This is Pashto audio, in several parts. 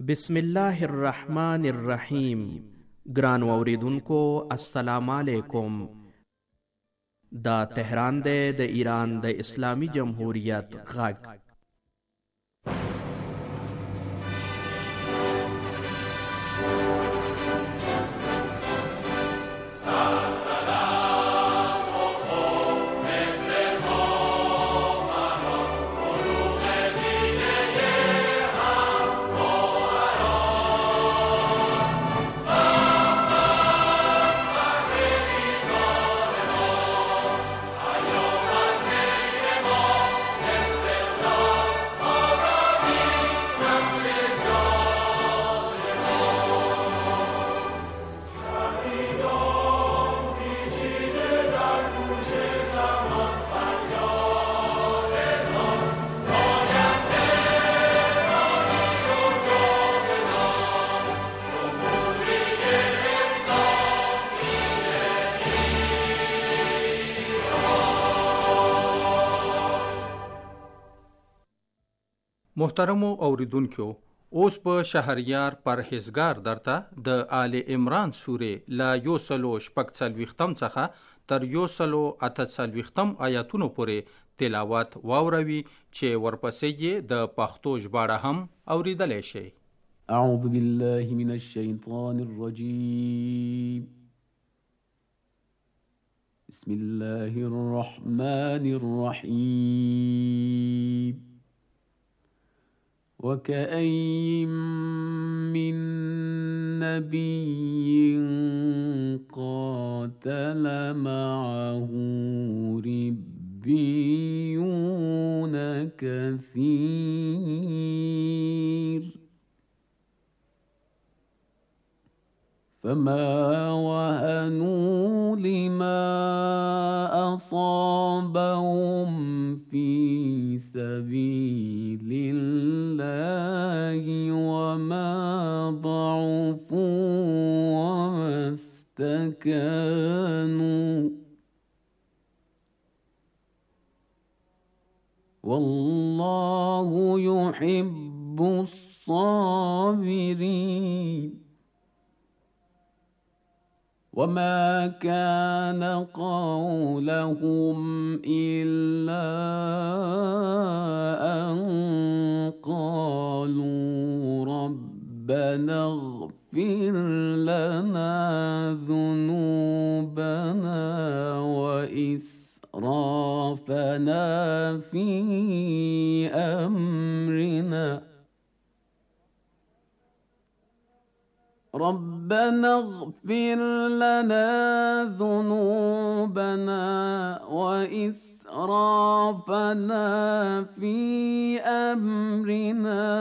بسم الله الرحمن الرحیم. ګران اوریدونکو السلام علیکم. دا تهران دی د ایران د اسلامی جمهوریت غږ. محترمو اوریدونکو، اوس په شهریار پرهیزګار درته د آل عمران سورې لا 146 څخه تر 148 آیاتونو پورې تلاوت واوروي چې ورپسې یې د پښتو ژباړه هم اوریدلی شي. اعوذ بالله من الشیطان الرجیم. بسم الله الرحمن الرحیم. وكأين من نبي قاتل معه ربيون كثير فما وهنوا لما أصابهم في سبيل الله وما ضعفوا وما استكانوا والله يحب الصابرين. وما كان قولهم إلا أن قالوا ربنا اغفر لنا ذنوبنا وإسرافنا في أمرنا ربنا اغفر لنا ذنوبنا وإسرافنا في أمرنا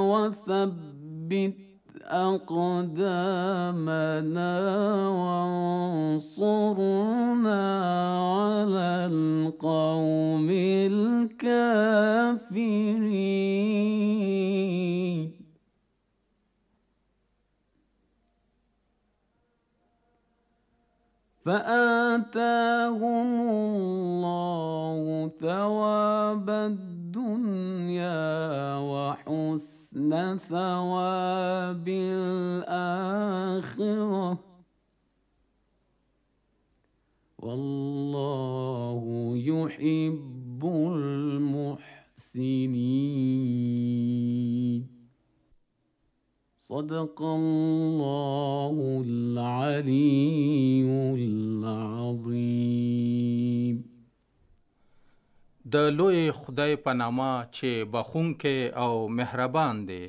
وثبت أقدامنا وانصرنا على القوم الكافرين. فآتاهم الله ثواب الدنيا وحسن ثواب الآخرة والله يحب المحسنين. صدق الله العلي العظيم. د لوی خدای په نامه چې بخښونکی او مهربان دی.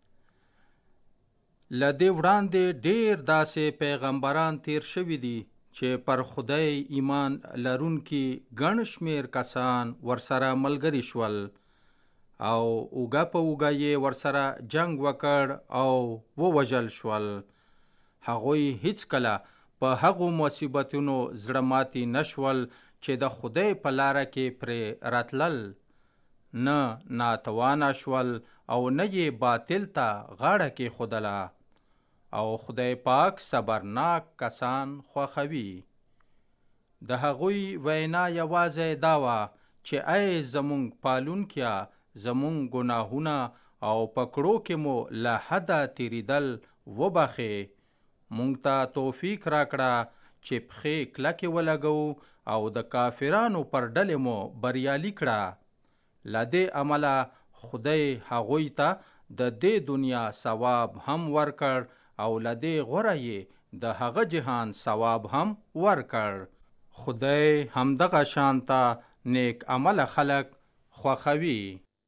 له دې وړاندې ډېر داسې پیغمبران تیر شوي دي چې پر خدای ایمان لرونکي ګڼ شمېر کسان ورسره ملګري شول او اوږه په اوږه یې ورسره جنگ وکړ او ووژل شول. هغوی هیڅکله په هغو مصیبتونو زړه ماتي نشول چې د خدای په لاره کې پرې راتلل، نه ناتوانه شول او نه یې باطل ته غاړه کېښودله. او خدای پاک صبرناک کسان خوښوي. د هغوی وینا یوازې دا وه چې ای زمونږ پالونکیه، زمونږ ګناهونه او پکړو کې مو له حده تیریدل وبخې. مونږ ته توفیق راکړه چې پښې کلکې ولګو او د کافرانو پر ډلې مو بریالي کړه. لدې عمله خدای هغوی ته د دې دنیا ثواب هم ورکړ او لدې غوره یې د هغه جهان ثواب هم ورکړ. خدای همدغه شانته نیک عمل خلق خوښوي.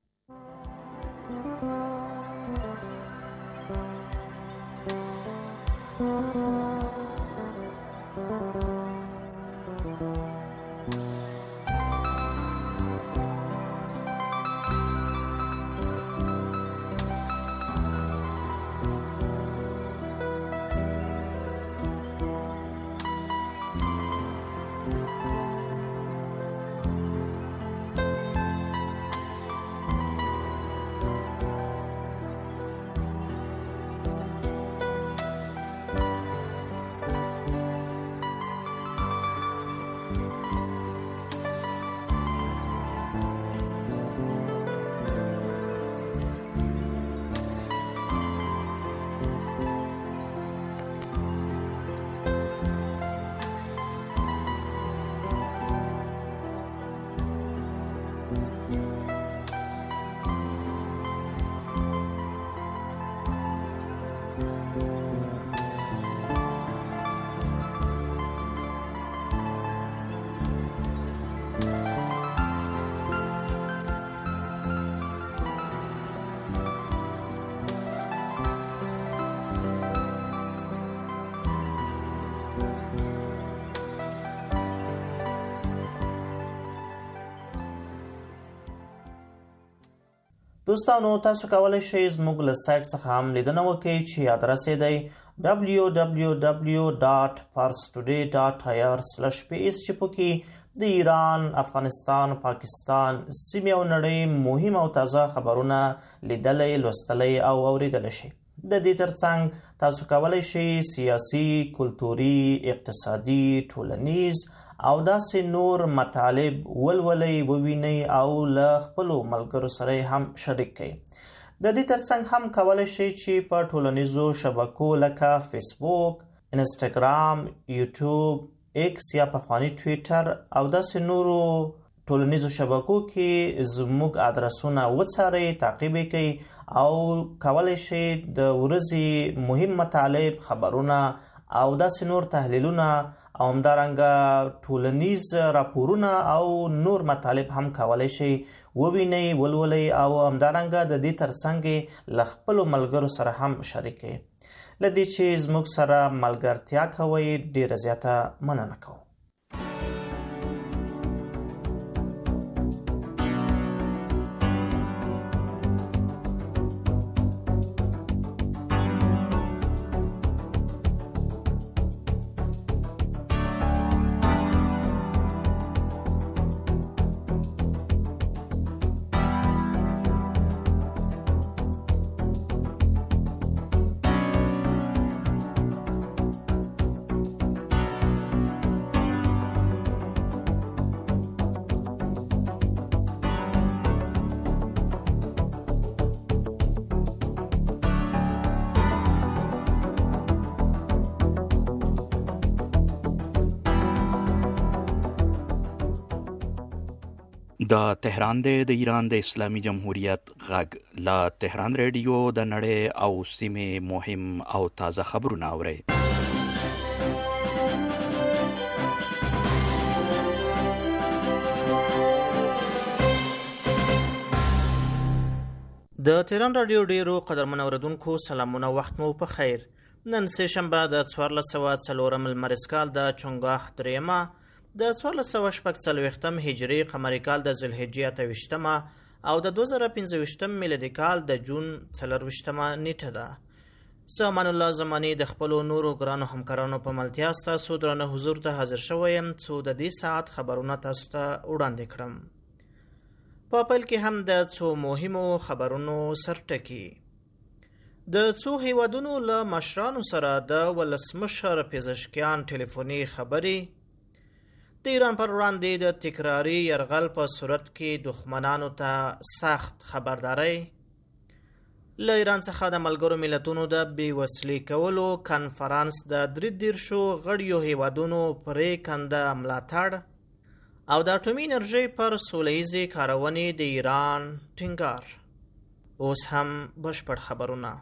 دوستانو تاسو کولی شئ زموږ له سایټ څخه هم لیدنه وکړئ چې ادرس یې دی www.parstoday.ir/pes چې پکې د ایران، افغانستان، پاکستان، سیمې او نړۍ مهم او تازه خبرونه لیدلی، لوستلی او اوریدلی شئ. د دې ترڅنګ تاسو کولی شئ سیاسي، کلتوري، اقتصادي، ټولنیز او داسې نور مطالب ولولئ، ووینئ او له خپلو ملګرو سره هم شریک کړئ. د دې ترڅنګ هم کولی شئ چې په ټولنیزو شبکو لکه فیسبوک، انسټاګرام، یوټیوب، ایکس یا پخوانی ټویټر او داسې نورو ټولنیزو شبکو کې زموږ ادرسونه وڅارئ، تعقیب کړئ او کولی شئ د ورځې مهم مطالب، خبرونه او داسې نور تحلیلونه او همدارنګه ټولنیز راپورونه او نور مطالب هم کولی شئ ووینئ، ولولئ او همدارنګه د دې ترڅنګ له خپلو ملګرو سره هم شریک کړئ. له دې چې زموږ سره ملګرتیا کوئ ډېره زیاته مننه کوم. دا تهران دی د ایران د اسلامي جمهوریت غږ لا تهران ریډیو د نړۍ او سیمې مهم او تازه خبرونه اورئ. د تهران رادیو ډیرو قدرمن اوریدونکو سلامونه، وخت مو په خیر. نن سه شنبه د 1404 لمریز کال د چنګاښ دریمه د 1440 هجری قمری کال د ذوالحجې 28 او د 2015 میلادي کال د جون 24 نیټه ده. سامان الله زمانی د خپل نورو ګرانو همکارانو په ملتیا ستاسو درنه حضور ته حاضر شوم څو د دې ساعت خبرونه تاسو ته وړاندې کړم. په پیل کې هم د څو مهمو خبرونو سرټکی. د څو هیوادونو له مشرانو سره د ولسمشر پزشکیان ټلیفوني خبري، د ایران پر وړاندې د تکراري یرغل په صورت کې دښمنانو ته سخت خبرداري، له ایران څخه د ملګرو ملتونو د بېوسلې کولو کنفرانس د 33 غړیو هیوادونو پرېکنده ملاتړ او د اټومي انرژۍ پر سوله ییزې کارونې د ایران ټینګار. اوس هم بشپړ خبرونه.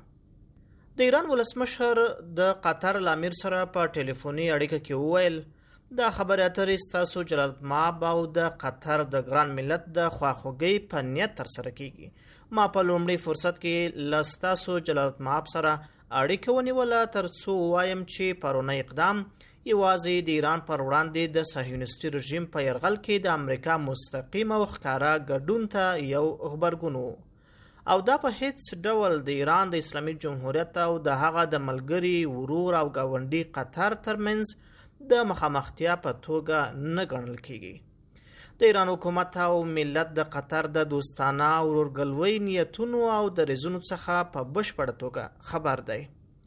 د ایران ولسمشر د قطر له امیر سره په ټلیفوني اړیکه کې وویل دا خبرې اترې ستاسو جلالتمآب او د قطر د ګران ملت د خواخوږۍ په نیت ترسره کیږي. ما په لومړي فرصت کې له ستاسو جلالتمآب سره اړیکه ونیوله تر څو ووایم چې پرونی اقدام یوازې د ایران پر وړاندې د صهیونیستي رژیم په یرغل کې د امریکا مستقیم او ښکاره ګډون ته یو غبرګون و او دا په هیڅ ډول د ایران د اسلامي جمهوریت او د هغه د ملګري ورور او ګاونډي قطر ترمنځ د مخامختیا په توګه نه ګڼل کیږي. د ایران حکومت او ملت د قطر د دوستانه او ورورګلوۍ نیتونو او دریځونو څخه په بشپړه توګه خبر دی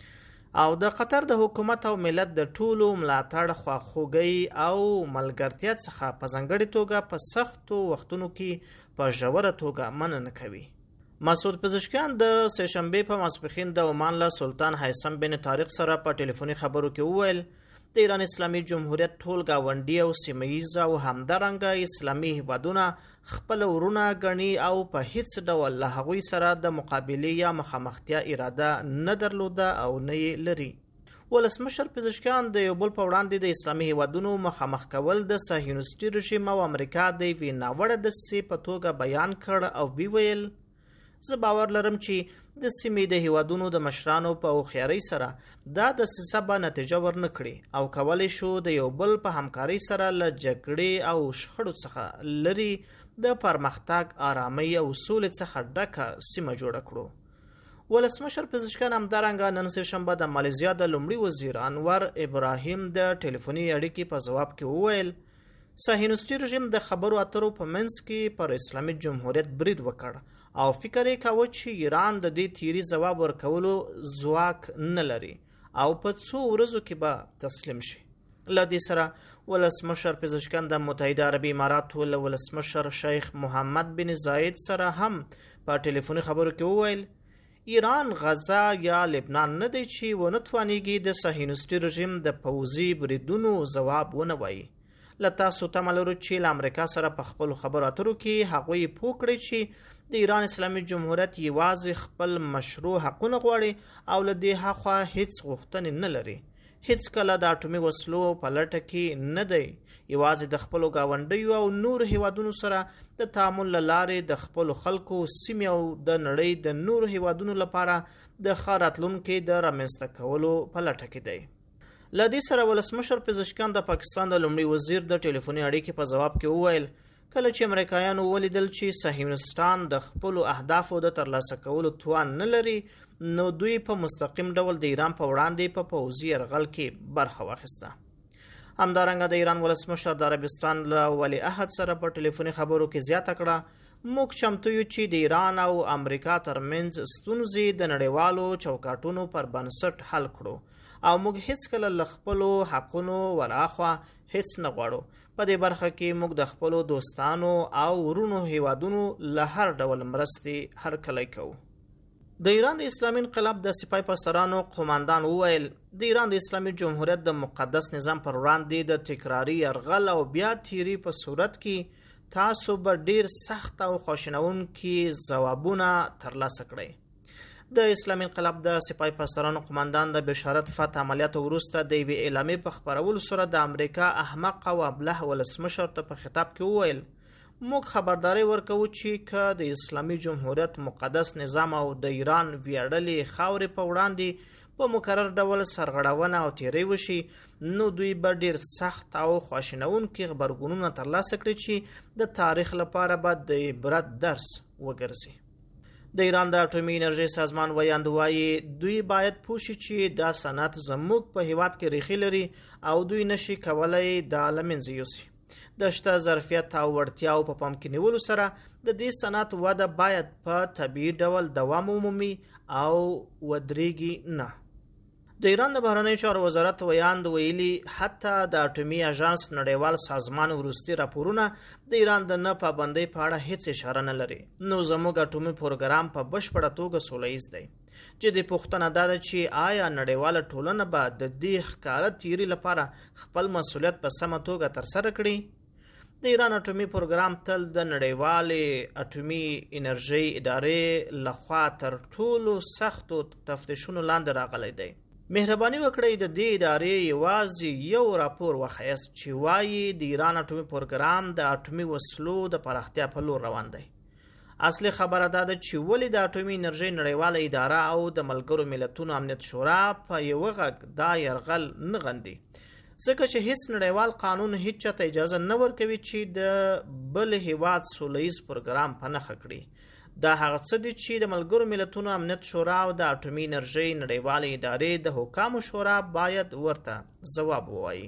او د قطر د حکومت او ملت د ټولو ملاتړ خواخوږۍ او ملګرتیا څخه په ځانګړې توګه په سختو وختونو کې په ژوره توګه مننه کوي. مسعود پزشکیان د سهشنبې په ماسپښین د عمان له سلطان هیثم بن طارق سره په ټلیفوني خبرو کې وویل د ایران اسلامي جمهوریت ټول ګاونډي او سیمهییز او همدارنګه اسلامي هیوادونه خپل ورونه ګڼي او په هیڅ ډول له هغوی سره د مقابلې یا مخامختیا اراده نه درلوده او نه یې لري. ولسمشر پزشکیان د یو بل په وړاندې د اسلامي هیوادونو مخامخ کول د صهیونیستي رژیم او امریکا د یوې ناوړه دسیسې په توګه بیان کړ او ویل زه باور لرم چې د سیمې د هیوادونو د مشرانو په هوښیارۍ سره دا دسیسه به نتیجه ورنه کړي او کولی شو د یو بل په همکارۍ سره له جګړې او شخړو څخه لري د پرمختګ، آرامۍ او سولې څخه ډکه سیمه جوړه کړو. ولسمشر پزشکیان همدارنګه نن سهشنبه د مالیزیا د لومړي وزیر انور ابراهیم د ټلیفوني اړیکې په ځواب کې وویل صهیونیستي رژیم د خبرو اترو په منځ کې پر اسلامي جمهوریت برید وکړ او فکر یې کاوه چې ایران د دې تیری ځواب ورکولو ځواک نه لري او په څو ورځو کې به تسلیم شي. له دې سره ولسمشر پزشکیان د متحده عربي اماراتو له ولسمشر شیخ محمد بن زاید سره هم په ټلیفوني خبرو کې وویل ایران غزه یا لبنان نه دی چې ونه توانیږي د صهیونیستي رژیم د پوځي بریدونو ځواب ونه وایي. له تاسو تمه لرو چې له امریکا سره په خپلو خبرو اترو کې هغوی پوه کړي چې د ایران اسلامي جمهوریت یوازې خپل مشروع حقونه غواړي او له دې هاخوا هیڅ غوښتنې نه لري. هیڅ کله د اټومي وسلو په لټه کې نه دی. یوازې د خپلو ګاونډیو او نورو هیوادونو سره د تعامل له لارې د خپلو خلکو، سیمې او د نړۍ د نورو هیوادونو لپاره د ښه راتلونکي د رامنځته کولو په لټه کې دی. له دې سره ولسمشر پزشکیان د پاکستان د لومړي وزیر د ټلیفوني اړیکې په ځواب کې وویل کله چې امریکایانو ولیدل چې صهیونیستان د خپلو اهدافو د ترلاسه کولو توان نه لري نو دوی په مستقیم ډول د ایران په وړاندې په پوځي یرغل کې برخه واخیسته. همدارنګه د ایران ولسمشر د عربستان له ولیعهد سره په ټلیفوني خبرو کې زیاته کړه موږ چمتو یو چې د ایران او امریکا ترمنځ ستونزې د نړیوالو چوکاټونو پر بنسټ حل کړو او موږ هیڅ کله له خپلو حقونو وراخوا هیڅ نه غواړو. په دې برخه کې موږ د خپلو دوستانو او ورونو هیوادونو له هر ډول مرستې هرکلی کوو. د ایران د اسلامي انقلاب د سپاه پاسدارانو قوماندان وویل د ایران د اسلامي جمهوریت د مقدس نظام پر وړاندې د تکراري یرغل او بیا تیری په صورت کې تاسو به ډیر سخت او خواشینونکي ځوابونه ترلاسه کړئ. د اسلامي انقلاب د سپاه پاسدارانو قوماندان د بشارت فتح عملیاتو وروسته د یوې اعلامیې په خپرولو سره د امریکا احمق او ابله ولسمشر ته په خطاب کې وویل موږ خبرداري ورکوو چې که د اسلامي جمهوریت مقدس نظام او د ایران ویاړلې خاورې په وړاندې په مکرر ډول سرغړونه او تیری وشي نو دوی به ډیر سخت او خواشینونکي غبرګونونه ترلاسه کړي چې د تاریخ لپاره به د عبرت درس وګرځي. د ایران د اټومي انرژۍ سازمان وایي دوی باید پوه شي چې دا صنعت زموږ په هیواد کې ریښې لري او دوی نشي کولای دا له منځه یوسي. د شته ظرفیت او وړتیاو په پام کې نیولو سره د دې صنعت وده باید په طبیعي ډول دوام ومومي او ودرېږي نه. د ایران د بهرنیو چارو وزارت ویاند ویلي حتی د اټومي اژانس نړیوال سازمان وروستي راپورونه د ایران د نه پابندۍ په اړه هیڅ اشاره نه لري. نو زموږ اټومي پروګرام په بشپړه توګه سوله ییز دی. چې د پوښتنه دا ده چې آیا نړیواله ټولنه به د دې ښکاره تیوري لپاره خپل مسولیت په سمه توګه ترسره کړي؟ د ایران اټومي پروګرام تل د نړیوالې اټومي انرژۍ ادارې لخوا تر ټولو سختو تفتیشونو لاندې راغلی دی. مهرباني وکړئ د دې ادارې یوازې یو راپور وښایاست چې وایي د ایران اټومي پروګرام د اټومي وسلو د پراختیا په لور روان دی. اصلي خبره دا ده چې ولې د اټومي انرژۍ نړیواله اداره او د ملګرو ملتونو امنیت شورا په یو غږ دا یرغل نه غندي، ځکه چې هیڅ نړیوال قانون هیڅ چاته اجازه نه ورکوي چې د بل هیواد سوله ییز پروګرام په نښه کړي. دا هغه څه دي چې د ملګرو ملتونو امنیت شورا او د اټومي انرژۍ نړیوالې ادارې د حکامو شورا باید ورته ځواب ووایي.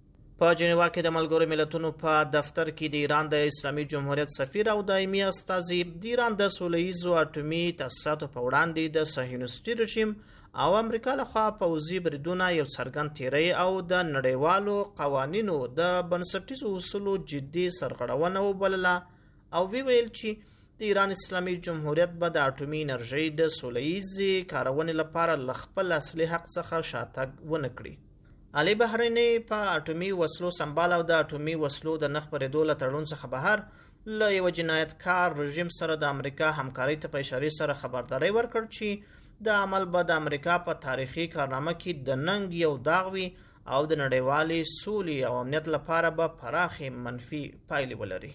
په جنیوا کې د ملګرو ملتونو په دفتر کې د ایران د اسلامي جمهوریت سفیر او دایمي استازي د ایران د سوله ییزو اټومي تاسیساتو په وړاندې د صهیونیستي رژیم او امریکا لخوا پوځي بریدونه یو څرګند تیری او د نړیوالو قوانینو د بنسټیزو اصولو جدي سرغړونه وبلله او ویل چې د ایران اسلامي جمهوریت به د اټومي انرژۍ د سوله ییزې کارونې لپاره له خپل اصلي حق څخه شاتګ ونه کړي. علي بحریني په اټومي وسلو سنبال او د اټومي وسلو د نه خپرېدو له تړون څخه بهر له یو جنایتکار رژیم سره د امریکا همکارۍ ته په اشارې سره خبرداری ورکړ چې د عمل به د امریکا په تاریخي کارنامه کې د ننګ یو داغ وي او د نړیوالې سولې او امنیت لپاره به پراخې منفي پایلې ولري.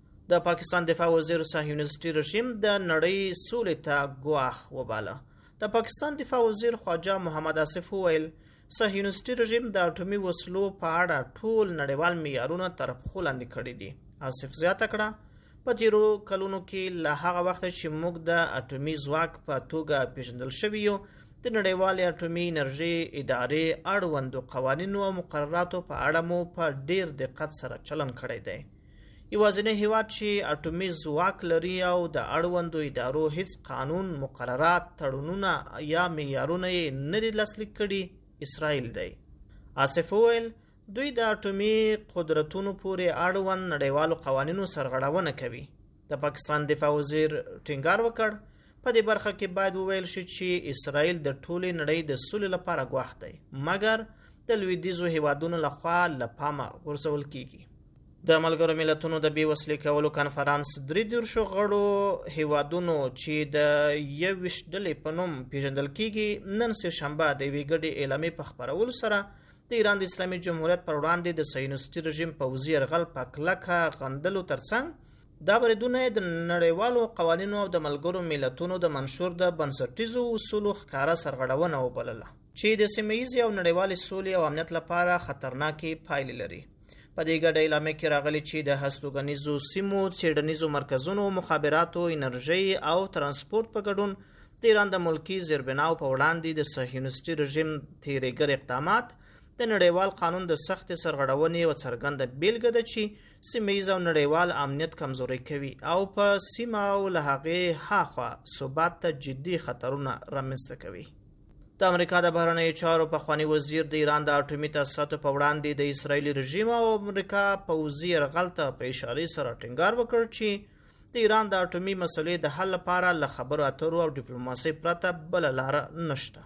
د پاکستان دفاع وزیر صهیونیستي رژیم د نړۍ سولې ته ګواښ وباله. د پاکستان دفاع وزیر خواجه محمد آصف وویل صهیونیستي رژیم د اټومي وسلو په اړه ټول نړیوال معیارونه تر پښو لاندې کړي دي. آصف زیاته کړه په تیرو کلونو کې له هغه وخته چې موږ د اټومي ځواک په توګه پیژندل شوي یو د نړیوالې اټومي انرژۍ ادارې اړوندو قوانینو او مقرراتو په اړه مو په ډیر دقت سره چلن کړی دی. یوازینی هیواد چې اټومي ځواک لري او د اړوندو ادارو هیڅ قانون، مقررات، تړونونه یا معیارونه یې نه دي لاسلیک کړي اسرائیل دی. آصف وویل دوی د اټومي قدرتونو پورې اړوند نړیوالو قوانینو سرغړونه کوي. د پاکستان دفاع وزیر ټینګار وکړ په دې برخه کې باید وویل شي چې اسرائیل د ټولې نړۍ د سولې لپاره ګواښ دی، مګر د لویدیځو هیوادونو لخوا له پامه غورځول کیږي. د ملګرو ملتونو د بې وسلې کولو کنفرانس 33 غړو هیوادونو چې د 21 ډلې په نوم پیژندل کیږي نن سه شنبه د یوې ګډې اعلامیې په خپرولو سره د ایران د اسلامي جمهوریت پر وړاندې د صهیونیستي رژیم پوځي یرغل په کلکه غندلو ترڅنګ دا بریدونه د نړیوالو قوانینو او د ملګرو ملتونو د منشور د بنسټیزو اصولو ښکاره سرغړونه وبلله چې د سیمه ییزې او نړیوالې سولې او امنیت لپاره خطرناکې پایلې لري. په دې ګډه اعلامیه کې راغلي چې د هستوګنیزو سیمو، څېړنیزو مرکزونو، مخابراتو، انرژۍ او ترانسپورت په ګډون د ایران د ملکي زیربناو په وړاندې د صهیونیستي رژیم تیریګر اقدامات د نړیوال قانون د سختې سرغړونې یوه څرګنده بیلګه ده چې سیمه ییز او نړیوال امنیت کمزوری کوي او په سیمه او له هغې هاخوا ثبات ته جدي خطرونه رامنځته کوي. د امریکا د بهرنیو چارو پخوانی وزیر د ایران د اټومي تاسیساتو په وړاندې د اسرائیلي رژیم او امریکا پوځي یرغل ته په اشارې سره ټینګار وکړ چې د ایران د اټومي مسلې د حل لپاره له خبرو اترو او ډیپلوماسۍ پرته بله لاره نشته.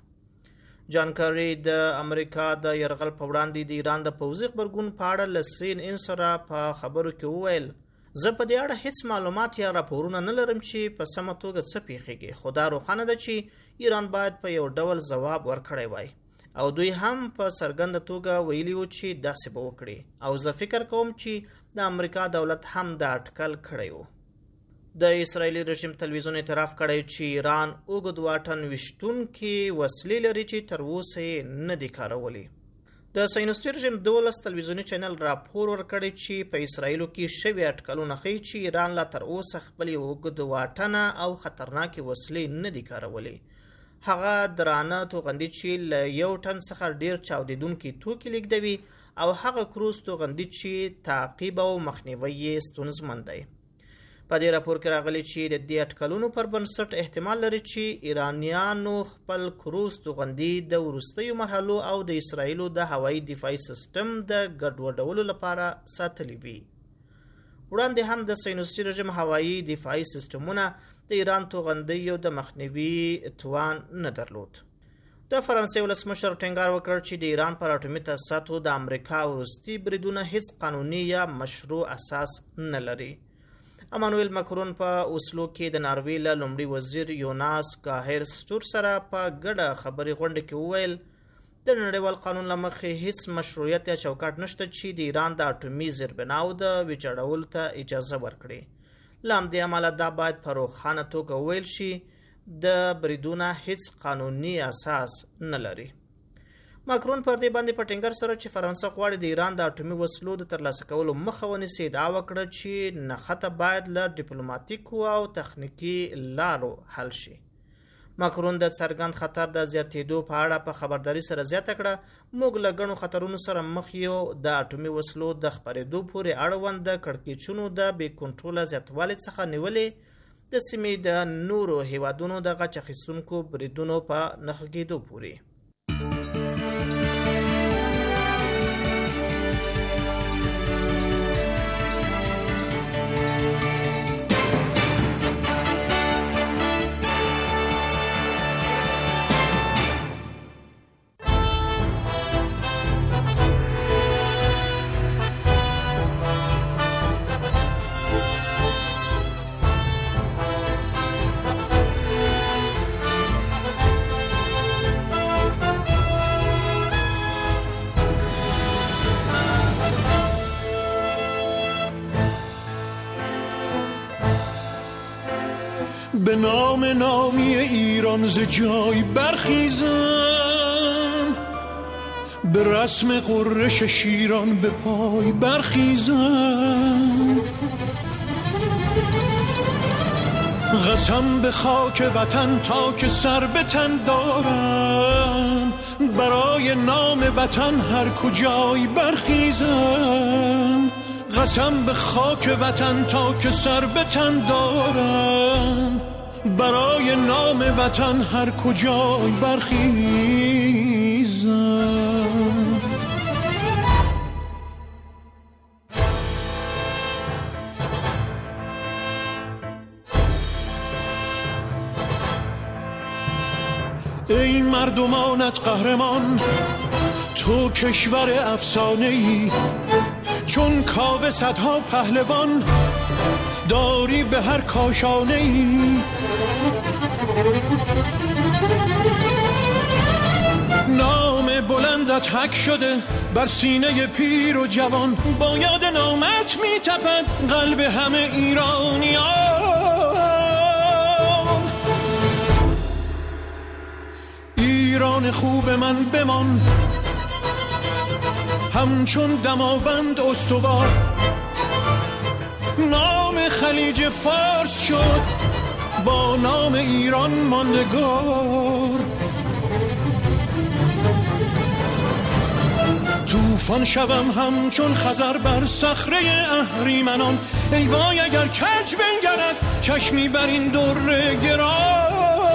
جان کری د امریکا د یرغل په وړاندې د ایران د پوځي غبرګون په اړه له سین ان سره په خبرو کې وویل زه په دې اړه هیڅ معلومات یا راپورونه نه لرم چې په سمه توګه څه پیښیږي، خو دا روښانه ده چې ایران باید په یو ډول ځواب ورکړی وای او دوی هم په څرګنده توګه ویلي وو چې داسې به وکړي او زه فکر کوم چې د امریکا دولت هم دا اټکل کړی وو. د اسرائیلي رژیم تلویزیون اعتراف کړی چې ایران اوږد واټن ویشتونکي وسلې لري چې تر اوسه یې نه دي کارولي. د صهیونیستي رژیم 12 تلویزیوني چینل راپور ورکړی چې په اسرائیلو کې شوي اټکلونه ښیي چې ایران لا تر اوسه خپلې اوږد واټنه او خطرناکې وسلې نه دي کارولي. هغه درانه توغندي چې له یو ټن څخه ډیر چاودیدونکي توکي لیږدوي او هغه کروز توغندي چې تعقیب او مخنیوی یې ستونزمن دی. په دې راپور کې راغلي چې د دې اټکلونو پر بنسټ احتمال لري چې ایرانیانو خپل کروز توغندي د وروستیو مرحلو او د اسرایلو د هوایي دفاعي سیستم د ګډوډولو لپاره ساتلي وي. وړاندې هم د صهیونیستي رژیم هوایي دفاعي سیستمونه د ایران توغندیو د مخنیوي توان نه درلود. د فرانسې ولسمشر ټینګار وکړ چې د ایران پر اټومي تاسیساتو د امریکا وروستي بریدونه هیڅ قانوني یا مشروع اساس نه لري. امانویل مکرون په اوسلو کې د ناروې له لومړي وزیر یوناس ګاهر سټور سره په ګډه خبري غونډه کې وویل د نړیوال قانون له مخې هیڅ مشروعیت یا چوکاټ نشته چې د ایران د اټومي زیربناو د ویجاړولو ته اجازه ورکړي. له همدې امله دا باید په روښانه توګه وویل شي د بریدونه هیڅ قانوني اساس نه لري. ماکرون پر دې باندې په ټینګار سره چې فرانسه غواړي د ایران د اټومي وسلو د ترلاسه کولو مخه ونیسي ادعا وکړه چې نښته باید له ډیپلوماټیکو او تخنیکي لارو حل شي. ماکرون د څرګند خطر د زیاتېدو په اړه په خبرداري سره زیاته کړه موږ له ګڼو خطرونو سره مخ یو د اټومي وسلو د خپرېدو پورې اړوند د کړکېچونو د بې کنټروله زیاتوالي څخه نیولې د سیمې د نورو هیوادونو د غچ اخیستونکو بریدونو په نښه کېدو پورې. به نام نامی ایران ز جای برخیزم، به رسم قررش شیران به پای برخیزم. قسم به خاک وطن تا که سر به تن دارم، برای نام وطن هر کجای برخیزم. قسم به خاک وطن تا که سر به تن دارم، برای نام وطن هر کجای برخیزم. ای مردمانت قهرمان، تو کشور افسانه‌ای، چون کاوه صدها پهلوان داری به هر کاشانه‌ای. نام بلندت حک شده بر سینه پیر و جوان، با یاد نامت میتپد قلب همه ایرانیان. ایران خوب من بمان، همچون دماوند استوار. نام خلیج فارس شد با نام ایران ماندگار. طوفان شوم همچون خزر بر صخره اهریمنان، ای وای اگر کج بنگرد چشمی بر این در گران.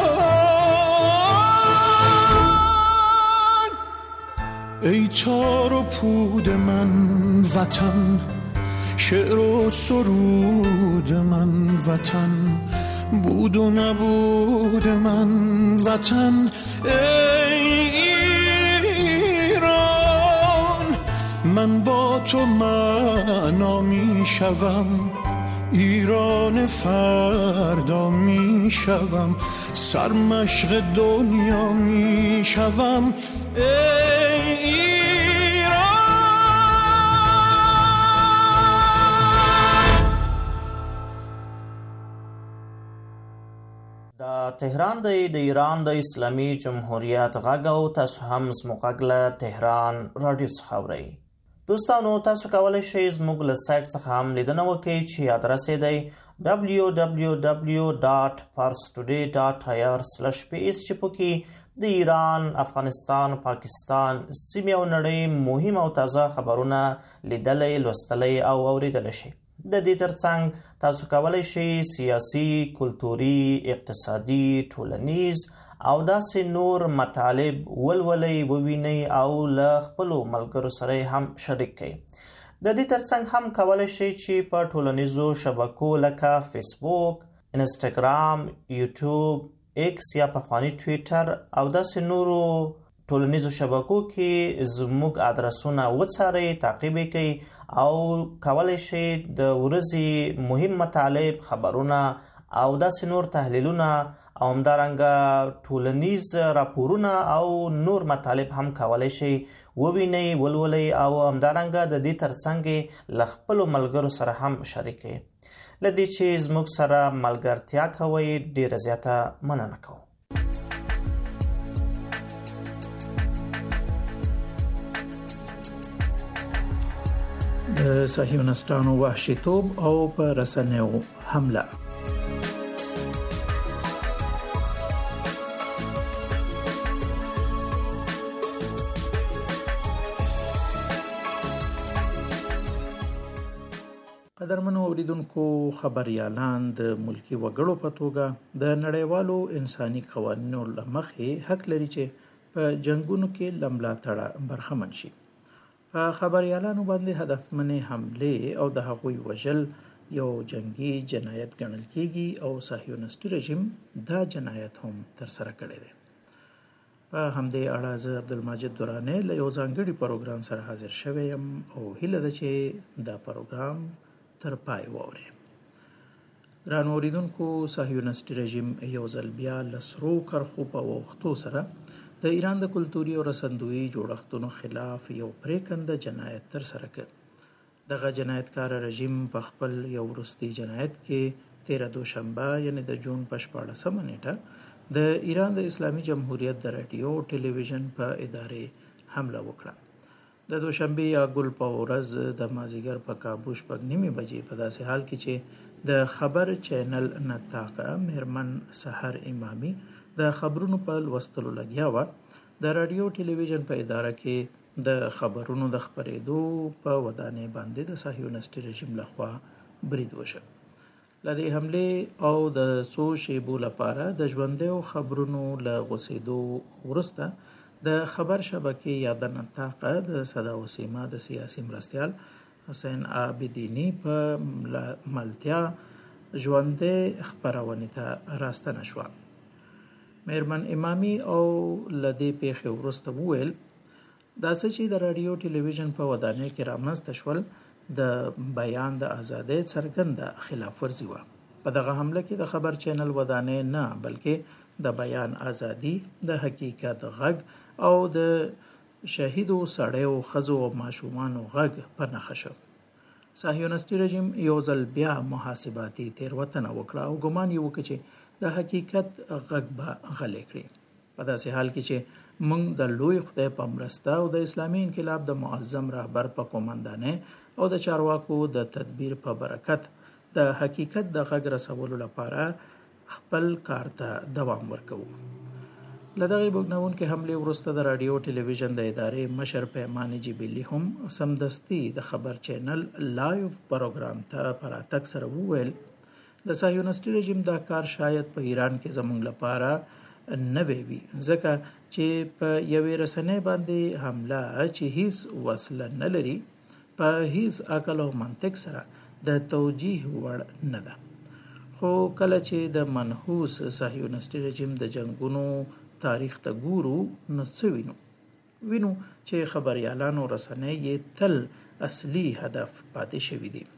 ای تار و پود من وطن، شعر و سرود من وطن، بود و نبود من وطن. ای ایران، من با تو معنا می شوم، ایران فردا می شوم، سرمشق دنیا می شوم. تهران د ایران د اسلامي جمهوریت غږ او تاسو هم زموږ غږ له تهران رادیو څخه اورئ. دوستانو تاسو کولی شئ زموږ له سایټ څخه هم لیدنه وکړئ چې ادرس یې دی www.parstoday.ir/ps چې پکې د ایران، افغانستان، پاکستان، سیمې او نړۍ مهم او تازه خبرونه لیدلی، لوستلی او اوریدلی شئ. د دې ترڅنګ تاسو کولی شئ سیاسي، کلتوري، اقتصادي، ټولنیز او داسې نور مطالب ولولئ، ووینئ او له خپلو ملګرو سره هم شریک کړئ. د دې ترڅنګ هم کولی شئ چې په ټولنیزو شبکو لکه فیسبوک، انسټاګرام، یوټیوب، ایکس یا پخوانی ټویټر او داسې نورو ټولنیزو شبکو کې زموږ ادرسونه وڅارئ، تعقیب کړئ او کولی شئ د ورځې مهم مطالب، خبرونه او داسې نور تحلیلونه او همدارنګه ټولنیز راپورونه او نور مطالب هم کولی شئ ووینئ، ولولئ او همدارنګه د دې ترڅنګ له خپلو ملګرو سره هم شریک کړئ. له دې چې زموږ سره ملګرتیا کوئ ډېره زیاته مننه کوم. د صهیونیستانو وحشیتوب او په رسنیو حمله. قدرمنو اوریدونکو، خبريالان د ملکی وګړو په توګه د نړیوالو انساني قوانینو لمخې حق لري چې په جنگونو کې لملا تړه برخمن شي. په خبريالانو باندې هدفمنې حمله او د هغوی وژل یو جنگي جنایت ګڼل کیږي او صهیونیستي رژیم دا جنایت هم ترسره کړی دی. په همدې اړه زه عبدالمجید درانی له یو ځانګړي پروګرام سره حاضر شوی یم او هیله ده چې دا پروګرام تر پای ووري. درنو اوریدونکو، صهیونیستي رژیم یو ځل بیا له سرو کرښو په اوښتو سره د ایران د کلتوري او رسندوي جوړښتونو خلاف یو پریکنده جنایت ترسره کړ. دغه جنایتکار رژیم په خپل یو وروستي جنایت کې 13 دوشنبه یعنی د جون په 14 نیټه د ایران د اسلامي جمهوریت د رادیو ټلویزیون په ادارې حمله وکړه. د دوشنبه یا ګل په ورځ د مازیګر په کابوش په 9 بجې په داسې حال کې چې د خبر چینل نطاقه مهرمن سحر امامي د خبرونو په لوستلو لګیا و، د رادیو ټلویزیون په اداره کې د خبرونو د خبرېدو په ودانۍ باندې د صهیونیستي رژیم لخوا برید وشو. لدې حمله او د څو شیبو لپاره د ژوندیو خبرونو له غوسېدو وروسته د خبر شبکې یا د نطاقه د صدا و سیما د سیاسي مرستیال حسین عابدینی په ملتیا ژوندې خبرونې ته راستنه شوه. مهرمن امامي او لدې پیښې وروسته وویل دا څه چې د رادیو ټلویزیون په ودانۍ کې رامنځته شول د بیان د ازادۍ څرګنده خلاف ورزي وه. په دغه حمله کې د خبر چینل ودانۍ نه بلکې د بیان ازادي، د حقیقت غږ او د شهیدو سړیو، ښځو او ماشومانو غږ په نښه شو. صهیونیستي رژیم یو ځل بیا محاسباتي تېروتنه وکړه او ګمان یې وکړ چې د حقیقت غږ به غلی کړي. په داسې حال کې چې موږ د لوی خدای په مرسته او د اسلامي انقلاب د معظم رهبر په قومندانۍ او د چارواکو د تدبیر په برکت د حقیقت د غږ رسولو لپاره خپل کار ته دوام ورکوو. له دغې بوږنوونکې حملې وروسته د رادیو ټلویزیون د ادارې مشر پیمان جبیلي هم سمدستي د خبر چینل لایو پروګرام ته په راتګ سره وویل د صهیونیستي رژیم دا کار شاید په ایران کې زموږ لپاره نوی وي، ځکه چې په یوې رسنۍ باندې حمله چې هیڅ وسله نه لري په هیڅ عقل او منطق سره د توجیه وړ نه ده. خو کله چې د منحوس صهیونیستي رژیم د جنگونو تاریخ ته ګورو نو څه وینو چې خبريالانو رسنۍ یې تل اصلي هدف پاتې شوی دی.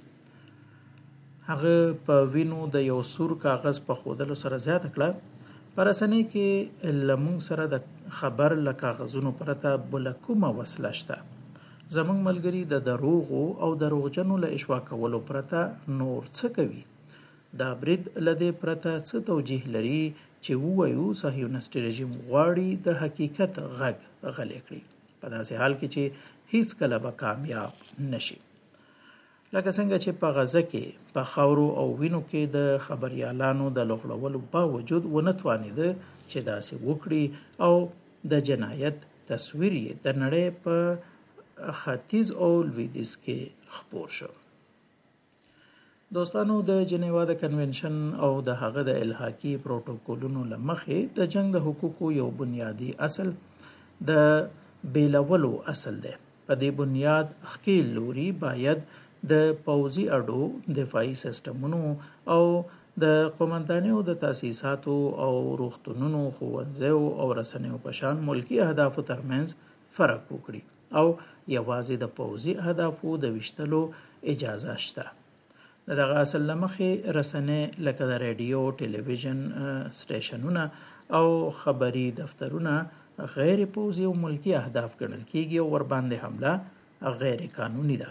هغه په وینو د یو سور کاغذ په خودلو سره زیاته کړه. په رسنۍ کې لمون سره د خبر له کاغذونو پرته بل کومه وسله شته. زمونږ ملګری د دروغو او دروغجنو له اشوا کولو پرته نور څه کوي؟ دا برید لدې پرته څه توجیه لري چې ووایو صهیونیستي رژیم غواړي د حقیقت غږ غلی کړي، په داسې حال کې چې هیڅ کله به کامیاب نشي. لکه څنګه چې په غزه کې په خاورو او وینو کې د خبريالانو د لغړولو باوجود ونه توانېده چې داسې وکړي او د جنایت تصویر یې د نړۍ په ختیځ او لویدیځ کې خپور شو. دوستانو د جنیوا د کنونشن او د هغه د الحاقي پروتوکولونو لمخې د جنگ د حقوقو یو بنیادی اصل د بیلولو اصل دی. په دې بنیاد خپل لوري باید د پوځي اډو، دفاعي سیستمونو او د قومندانیو د تاسیساتو او روغتونونو، ښوونځیو او رسنیو په شان ملکی اهدافو ترمنځ فرق وکړي او یوازې د پوځي اهدافو د ویشتلو اجازه شته. دغه اصل لمخې رسنۍ لکه د رادیو، ټلویزیون سټیشنونه او خبري دفترونه غیر پوځي او ملکی اهداف ګڼل کیږي او ورباندې حمله غیر قانوني ده.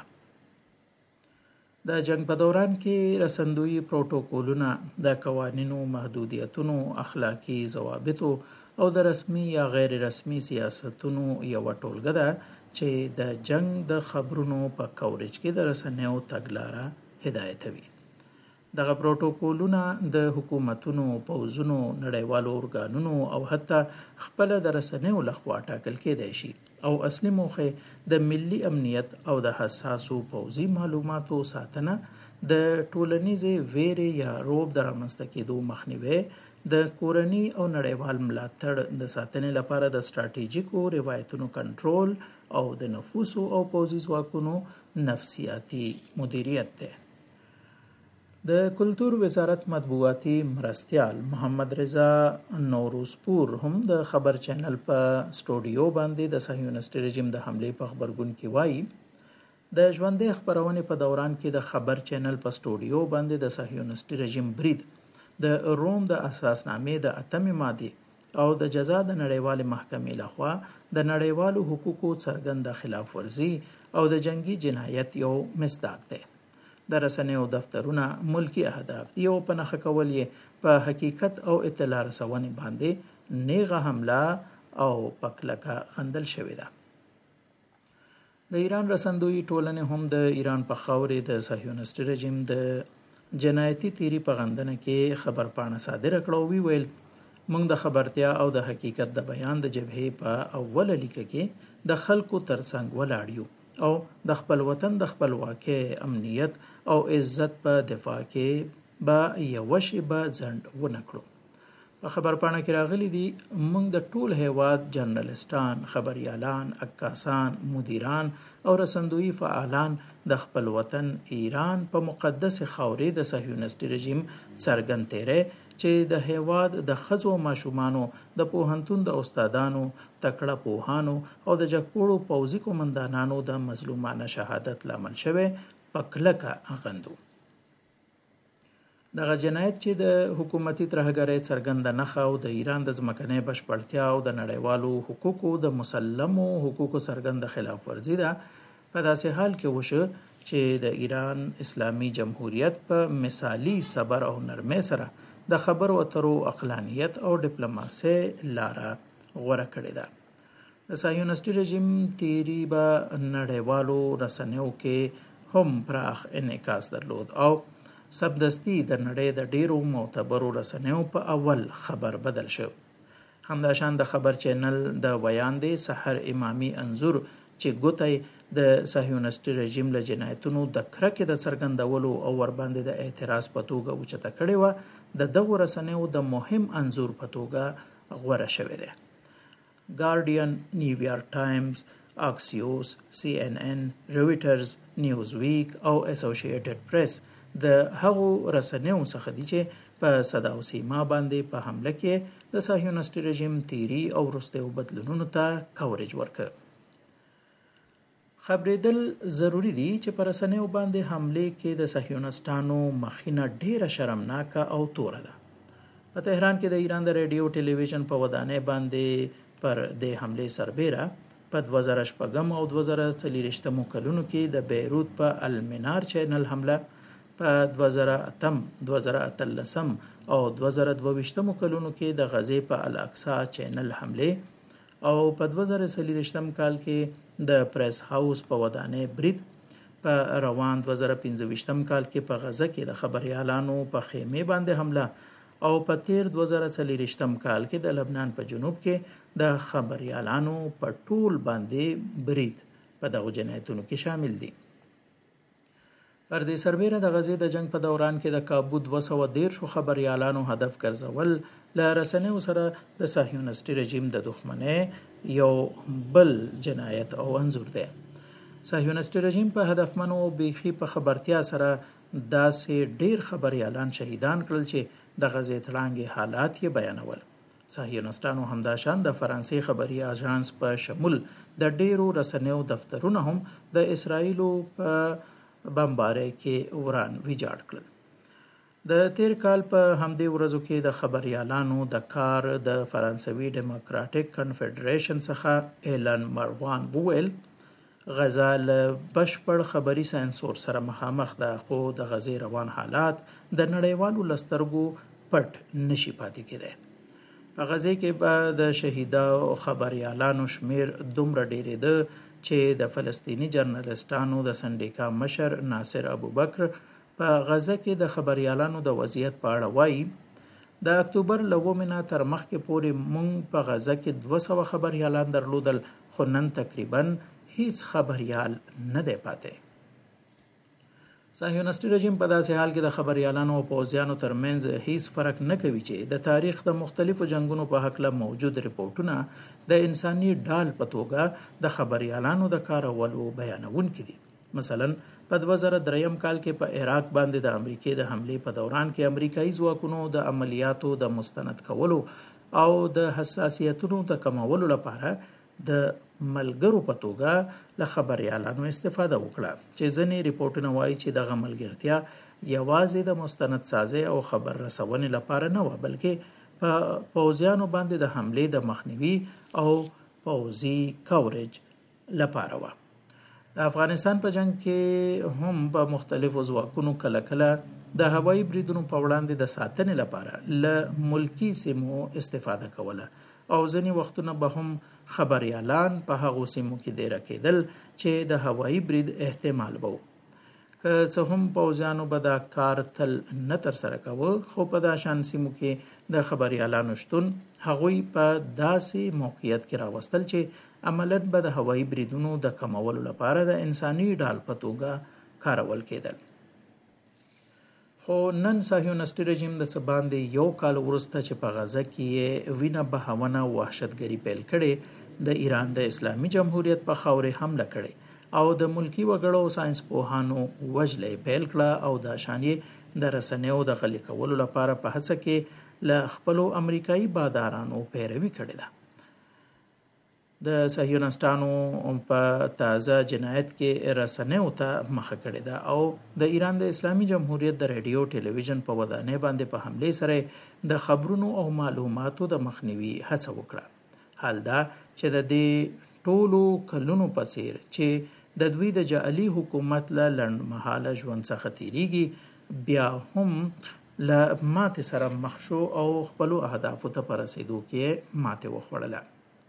د جنگ په دوران کې رسندوی پروتوکولونه د قوانینو، محدودیتونو، اخلاقی ضوابطو او د رسمي یا غیر رسمي سیاستونو یو ټولګه ده چې د جنگ د خبرونو په کورج کې د رسنیو تګلاره هدایتوي. دغه پروتوکولونه د حکومتونو، پوځونو، نړیوالو ارګانونو او حتی خپل د رسنیو لخوا ټاکل کېدای شي او اصلي موخه د ملي امنیت او د حساسو پوځي معلوماتو ساتنه، د ټولنیزې ویرې یا روب د رامنځته کېدو مخنیوي، د کورنۍ او نړیوال ملاتړ د ساتنې لپاره د ستراتیژیکو روایتونو کنټرول او د نفوسو او پوځي ځواکونو نفسیاتي مدیریت دی. د کلتور وزارت مطبوعاتي مرستیال محمد رضا نوروزپور هم د خبر چینل په سټوډیو باندې د صهیونیست رژیم د حملې په خبرګون کې وایي د ژوندې خبرونې په دوران کې د خبر چینل په سټوډیو باندې د صهیونیست رژیم برید د روم د اساسنامې د 8 ماده او د جزا د نړیوال محکمې لخوا د نړیوالو حقوقو څرګنده خلاف ورزي او د جنگي جنایت یو مصداق دی. د رسنیو دفترونه ملکی اهداف دی او په نښه کول یې په حقیقت او اطلاع رسونې باندې نیغه حمله او پکلکه غندل شوې ده. د ایران رسندوی ټولنې هم د ایران په خاورې د صهیونیست رژیم د جنایتي تیری په غندنه کې خبر پاڼه صادره کړه او ویل موږ د خبرتیا او د حقیقت د بیان د جبهې په اوله لیکه کې د خلکو ترڅنګ ولاړ یو او د خپل وطن د خپلواکۍ، امنیت او عزت په دفاع کې به یو شی به ځنډ ونه کړو. په خبرپاڼه کې راغلي دي موږ د ټول هیواد جرنالستان، خبريالان، عکاسان، مدیران او رسندوی فعالان د خپل وطن ایران په مقدس خاورې د صهیونیست رژیم څرګند تیری چې د هیواد د ښځو او ماشومانو، د پوهنتون د استادانو، تکړه پوهانو او د جګپوړو پوځي قومندانانو د مظلومانه شهادت لامل شوی په کلکه غندو. دغه جنایت چې د حکومتي ترهګرۍ څرګنده نښه او د ایران د ځمکنۍ بشپړتیا او د نړیوالو حقوقو د مسلمو حقوقو څرګنده خلاف ورزي ده، په داسې حال کې وشو چې د ایران اسلامي جمهوریت په مثالي صبر او نرمۍ سره د خبرو اترو عقلانیت او ډیپلوماسي لاره غوره کړې ده. د صهیونیست رژیم تیری به نړیوالو رسنیو کې هم پراخ انعکاس درلود او سبدستي د نړۍ د ډیرو معتبرو رسنیو په اول خبر بدل شو. همداشان د خبر چینل د ویاندې سحر امامي انظور چې ګوتای د صهیونیست رژیم له جنایتونو د کرکې د څرګندولو او ورباندې د اعتراض په توګه اوچته کړې وه، د دغو رسنیو د مهم انځور په توګه غوره شوی دی. ګارډین، نیویارک ټایمز، اکسیوس، CNN، رویټرز، نیوز ویک او اسوسییټډ پریس د هغو رسنیو څخه دي چې په صدا او سیما باندې په حمله کې د صهیونیست رژیم تیری او وروستیو بدلونونو ته کورج ورکړ. خبرېدل ضروری دي چې پر رسنیو باندې حمله کې د صهیونیستانو مخینه ډیره شرمناکه او توره ده. په تهران کې د ایران د رادیو ټلویزیون په ودانۍ باندې پر د حمله سربېره په 2014 او 2023 کلونو کې د بیروت په المنار چینل حمله، په 2008 2013 او 2022 کلونو کې د غزې په الاقصی چینل حمله او په 2023 کال کې د پریس هاوس په ودانۍ برید، په روان 2025 کال کې په غزه کې د خبريالانو په خیمه باندې حمله او په تیر 2023 کال کې د لبنان په جنوب کې د خبريالانو په ټول باندې برید په دغه جنایتونو کې شامل دي. پر دې سربیره د غزې د جنگ په دوران کې د کابو 213 خبريالانو هدف ګرځول له رسنیو سره د صهیونیستي رژیم د دښمنۍ یو بل جنایت او انزور دی. صهیونیستي رژیم په هدفمنو بیخي په خبرتیا سره داسې ډیر خبريالان شهیدان کړل چې د غزې تړانګې حالات یې بیانول. صهیونیستانو همداشان د فرانسې خبري اژانس په شمول د ډیرو رسنیو دفترونه هم د اسرایلو په بمبارۍ کې وران ویجاړ کړل. د تیر کال په همدې ورځو کې د خبريالانو د کار د فرانسوي ډیموکراټیک کنفدریشن څخه ایلن مروان وویل غزا له بشپړ خبري سانسور سره مخامخ ده، خو د غزې روان حالات د نړیوالو لسترګو پټ نشي پاتې کېدی. په غزې کې به د شهیدو خبريالانو شمیر دومره ډیرېده چې د فلسطینی جرنالستانو د سندیکا مشر ناصر ابوبکر په غزه کې د خبريالانو د وضعیت په اړه وایي د اکتوبر له 9 تر مخکې پورې مونږ په غزه کې 200 خبريالان درلودل، خو نن تقریبا هیڅ خبريال نه دی پاتې. صهیونیستي رژیم په داسې حال کې د خبريالانو او پوځیانو ترمنځ هیڅ فرق نه کوي چې د تاریخ د مختلفو جنگونو په حق له موجود ریپورتونه د انساني ډال په توګه د خبريالانو د کارولو بیانونکي دي. مثلا په 2003 کال کې په عراق باندې د امریکای د حملې په دوران کې امریکایي ځواکونو د عملیاتو د مستند کولو او د حساسیتونو د کمولو لپاره د ملګرو په توګه له خبريالانو استفاده وکړه چې ځینې ریپورتونه وایي چې دغه ملګرتیا یوازې د مستند سازي او خبر رسونې لپاره نه و، بلکې په پوځیانو باندې د حملې د مخنیوي او پوځي کورج لپاره و. د افغانستان په جنگ کې هم په مختلفو ځواکونو کله کله د هوایي بریدونو په وړاندې د ساتنې لپاره له ملکی سیمو استفاده کوله او ځینې وختونه به هم خبريالان په هغو سیمو کې ډیر کېدل چې د هوایي برید احتمال وو. که څه هم پوځیانو به دا کار تل نه تر سره کوه، خو په داشان سیمو کې د خبريالانو شتون هغوی په داسې موقعیت کې راوستل چې عملاً به د هوایي بریدونو د کمولو لپاره د انساني ډال په توګه کارول کېدل. خو نن صهیونیستي رژیم د څه باندې یو کال وروسته چې په غزه کې وینه بهونه وحشتګري پیل کړي، د ایران د اسلامي جمهوریت په خاورې حمله کړي او د ملکی وګړو ساينس پوهانو وجلې پیل کړه او د شانې د رسنیو د غلي کولو لپاره په هڅه کې له خپل امریکایي بادارانو پیروي کړې ده. د صهیونیستانو په تازه جنایت کې رسنیو ته مخه کړې ده او د ایران د اسلامي جمهوریت د رادیو ټلویزیون په ودانۍ باندې په حمله سره د خبرونو او معلوماتو د مخنیوي هڅه وکړه. حال دا چې د دې ټولو کلونو په څیر چې د دوی د جعلي حکومت له لنډمهاله ژوند څخه تیریږي، بیا هم له ماتې سره مخ شو او خپلو اهدافو ته په رسېدو کې ماتې وخوړله.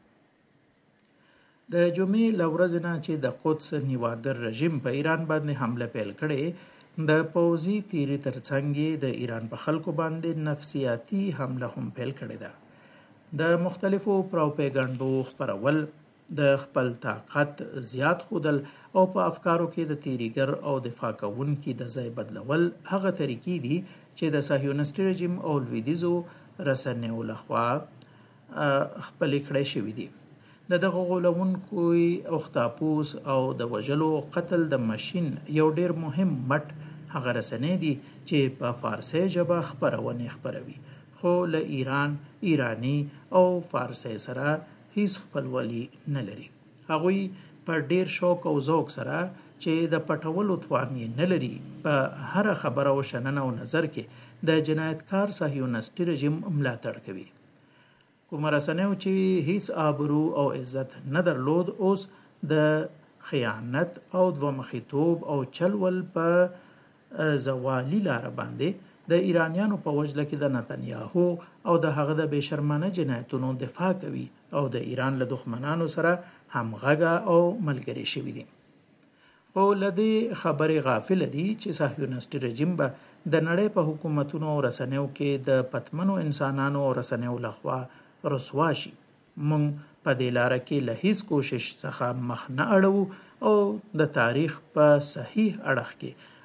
د جمعې له ورځې نه چې د قدس نیواګر رژیم په ایران باندې حمله پیل کړې، د پوځي تیری ترڅنګ د ایران په خلکو باندې نفسیاتي حمله هم پیل کړې ده. د مختلفو پروپاګاندا خپرول، د خپل طاقت زیات خودل او په افکارو کې د تیریګر او دفاع کوونکي د ځای بدلول هغه طریقې دي چې د صهیونیستي رژیم او لویدیزو رسنیو لخوا خپل کړی شوی دي. دغه غولونکو اختاپوس او د وجلو قتل د ماشين یو ډیر مهم مټ هغه رسنۍ دي چې په فارسی ژبه خبرونه خبروي، خو له ایرانی او فارسی سره هیڅ خپلوالي نه لري. هغوی په ډیر شوق او ذوق سره چې د پټولو توان یې نه لري په هر خبره او شننه او نظر کې د جنایتکار صهیونیستي رژیم ملاتړ کوي. کوم رسنیو چې هیڅ آبرو او عزت نه درلود اوس د خیانت او دومخیتوب او چلول په زوالي لار باندې د ایرانیانو په وجله کې د نتنیاهو او د هغه د بشرمانه جنایتونو دفاع کوي او د ایران له دښمنانو سره همغږه او ملګری شوي دي. خو لدی خبرې غافل دي چې صهیونیستي رژیم به د نړۍ په حکومتونو او رسنیو کې د پتمنو انسانانو او رسنیو لخوا رسوا شي. مونږ په دې لار کې له هیڅ کوشش څخه مخ نه اړو او د تاریخ په صحیح اړخ کې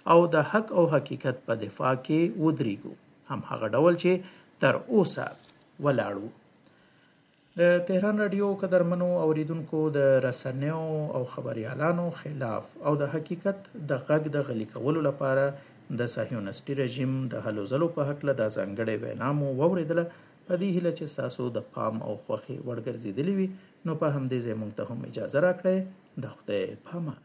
او د حق او حقیقت په دفاع کې ودرېږو، هم هغه ډول چې تر اوسه ولاړو. د تهران رادیو قدرمنو اوریدونکو د رسنیو او خبريالانو خلاف او د حقیقت د غږ د غلي کولو لپاره د صهیونیستي رژیم د هلو ځلو په هکله د ځانګړې وینا مو واورېدله. په دې هیله چې ستاسو د پام او خوښې وړ ګرځېدلې وي، نو په همدې ځای موږ ته هم اجازه راکړئ. د خدای په امان.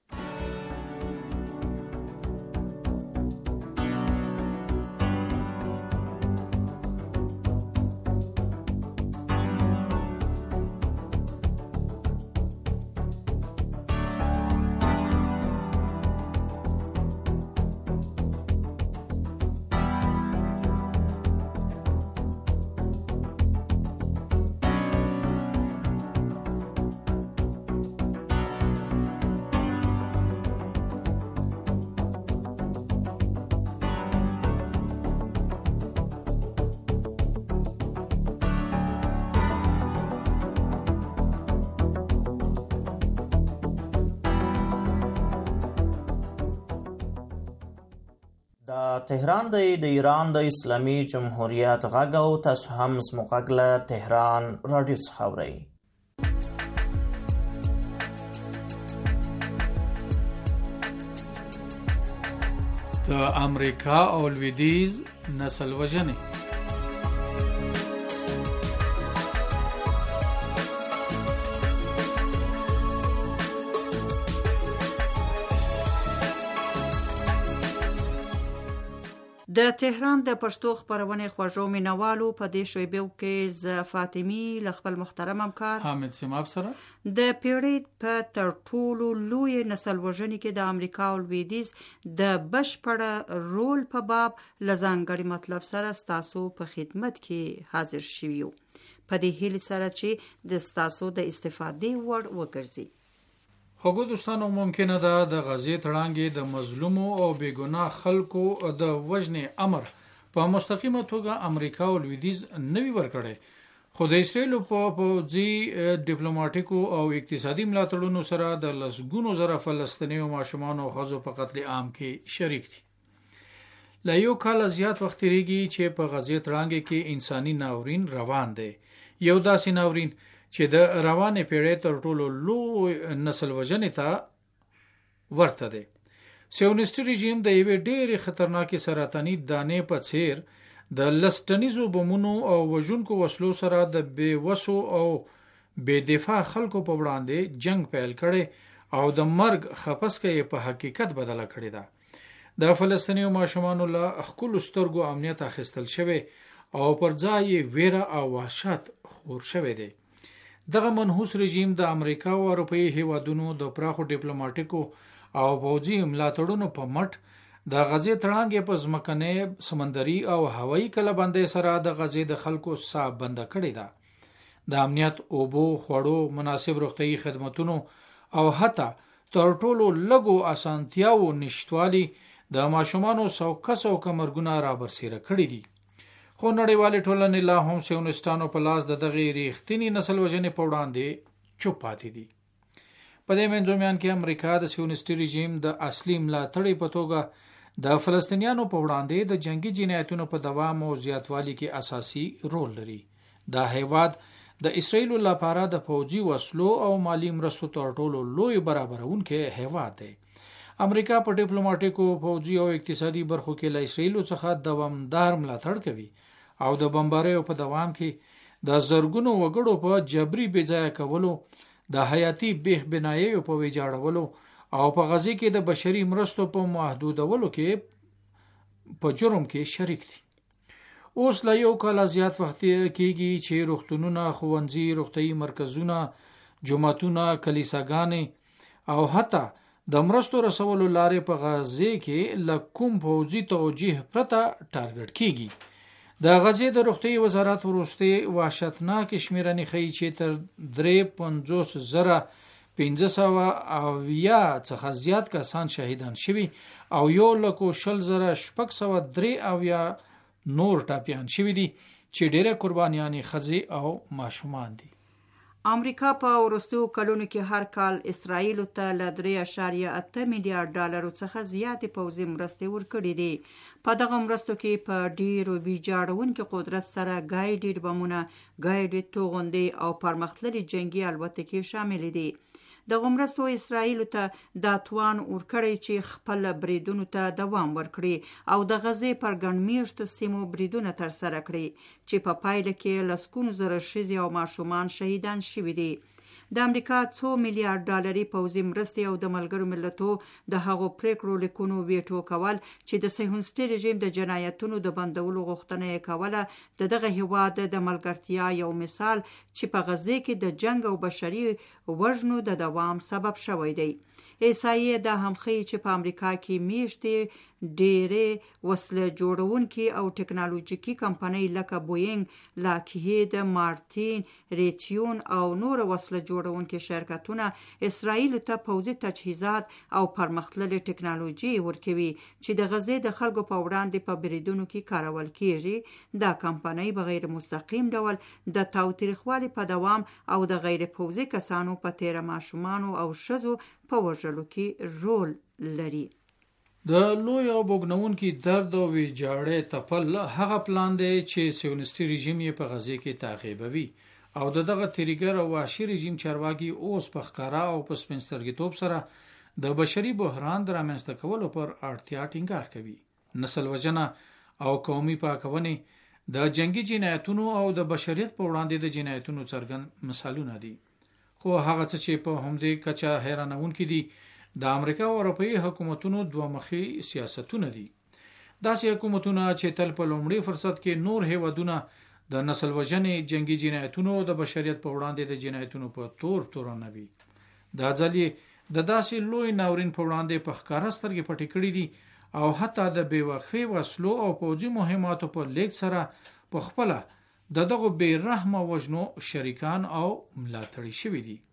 تهران د ایران د اسلامي جمهوریت غږ او تاسو هم زموږ غږ له تهران رادیو څخه اورئ. د امریکا او لویدیځ نسل وژنې. د تهران د پښتو خبرونې خوږو مینوالو په دې شیبو کې ز فاطمی ل خپل محترم همکار حامد سیماب سره د پیړۍ په تر ټولو لوی نسل وژنې کې د امریکا او لویدیځ د بشپړ رول په باب لزانګړي مطلب سره ستاسو په خدمت کې حاضر شویو، په دې هیله سره چې د ستاسو د استفادې وړ وګرځي. خوږو دوستانو، ممکنه ده د غزې تړانګې د مظلومو او بېګناه خلکو د وژنې امر په مستقیمه توګه امریکا او لویدیځ نوي ورکړی، خو د اسرائیلو په پوځي ډیپلوماټیکو او اقتصادي ملاتړونو سره د لسګونو زره فلسطینیو ماشومانو او ښځو په قتل عام کې شریک دي. له یو کال زیات وخت تېرېږي چې په غزې تړانګې کې انساني ناورین روان دی، یو داسې ناورین چې د روانې پیړۍ تر ټولو لوی نسل وژنې ته ورته دی. صهیونیستي رژیم د یوې ډېرې خطرناکې سرطاني دانې په څیر د لسټنیزو بمونو او وژونکو وسلو سره د بې وسو او بې دفاع خلکو په وړاندې جنگ پیل کړي او د مرګ خپسکه یې په حقیقت بدله کړې ده. د فلسطینیو ماشومانو له ښکلو سترګو امنیت اخیستل شوی او پر ځای یې ویره او وحشت خور شوی دی. دغه منحوس رژیم د امریکا او اروپایي هیوادونو د پراخو ډیپلوماټیکو او پوځي ملاتړونو په مټ د غزې تړانګې په ځمکنۍ، سمندري او هوایي کلهبندۍ سره د غزې د خلکو ساه بنده کړې ده. د امنیت، اوبو، خوړو، مناسب روغتیايي خدمتونو او حتی تر ټولو لږو اسانتیاو نشتوالي د ماشومانو سوکه مرګونه رابرسیره کړي دي. خو نړیوالې ټولنې لا هم صهیونیستانو په لاس د دغې ریښتینې نسل وژنې په وړاندې چوپ پاتې دي. په دې منځومیان کې امریکا د صهیونیستي رژیم د اصلي ملاتړي په توګه د فلسطینیانو په وړاندې د جنگي جنایتونو په دوام او زیاتوالي کې اساسي رول لري. دا هیواد د اسرائیل لپاره د پوځي وسلو او مالی مرستو تر ټولو لوی برابرونکی هیواد دی. امریکا په ډیپلوماټیکو، پوځي او اقتصادي برخو کې له اسرائیل څخه دوامدار ملاتړ کوي او د بمباریو په دوام کې د زرګونو وګړو په جبري بېځایه کولو، د حیاتي بیخ بناییو په ویجاړولو او په غزې کې د بشري مرستو په محدودولو کې په جرم کې شریک دي. اوس له یو کال زیات وخت کېږي چې روغتونونه، ښوونځي، روغتیايي مرکزونه، جوماتونه، کلیساګانې او حتی د مرستو رسولو لارې په غزې کې له کوم پوځي توجیه پرته ټارګټ کېږي. د غزې د روغتیايي وزارت وروستي وحشتناک شمیرنې ښیي چې تر 53,580 څخه زیات کسان شهیدان شوي او 1,20,603 نور ټاپیان شوي دي چې ډېره قربانیانې ښځې او ماشومان دي. امریکا په وروستیو کلونو کې هر کال اسرائیل ته له 3.8 میلیارډ ډالرو څخه زیاتې پوځي مرستې ورکړې دي. په دغه مرستو کې په ډیرو ویجاړونکو قدرت سره ګایډډ بمونه، ګایډډ توغندي او پرمختللي جنگي الوتکې شامل دي. دغه مرستو اسرائیل ته دا توان ورکړی چې خپل بریدونو ته دوام ورکړي او د غزې پر ګڼ میشتو سیمو بریدونه ترسره کړي چې په پایله کې لسګونو زره ښځې او ماشومان شهیدان شوي دي. د امریکا 2 میلیارډ ډالري پوځي مرستې او د ملګرو ملتو د هغو پریکړو لیکونو ویټو کول چې د صهیونیستي رژیم د جنایتونو د بندولو غوښتنه یې کوله د دغه هیواد د ملګرتیا یو مثال چې په غزې کې د جنگ او بشري وژنو د دوام سبب شوی دی. احصایې دا هم ښیي چې په امریکا کې میاشتې ډېرې وسله جوړونکي او ټکنالوژیکي کمپنۍ لکه بوینګ، لاکهید مارټین، ریتیون او نور وسله جوړونکي شرکتونه اسرائیل ته پوځي تجهیزات او پرمختللي ټکنالوژي ورکوي چې د غزې د خلکو په وړاندې په بریدونو کې کارول کیږي. دا کمپنۍ په غیر مستقیم ډول د تاوتریخوالي په دوام او د غیر پوځي کسانو په تیره ماشومانو او ښځو په وژلو کې رول لري. د لوی او بوګنونکي درد او ویجاړې تپل هغه پلان دی چې صهیونیستي رژیم یې په غزې کې تعقیبوي او دغه تریګر او وحشي رژیم چارواکي اوس په ښکارا او په سپینسترګیتوب سره د بشري بحران د رامنځته کولو پر اړتیا ټینګار کوي. نسل وژنه او قومي پاکونې د جنگي جنایتونو او د بشریت په وړاندې د جنایتونو څرګند مثالونه دي. خو هغه څه چې په همدې کچه حیرانونکي دي د امریکا او اروپאי حکومتونو دوه مخي سیاستونه دي. داسې حکومتونه چې تل په لومړي فرصت کې نور هیوادونه د نسل وژنې، جنگي جنایتونو او د بشریت په وړاندې د جنایتونو په تورنوي. دا ځل د داسې لوی ناورین په وړاندې په ښکاره سترګې پټې کړې دي او حتی د بېوقفې وسلو او پوځي مهماتو په لیک سره په خپله دغه بې رحمه وژنو شریکان او ملاتړي شوي دي.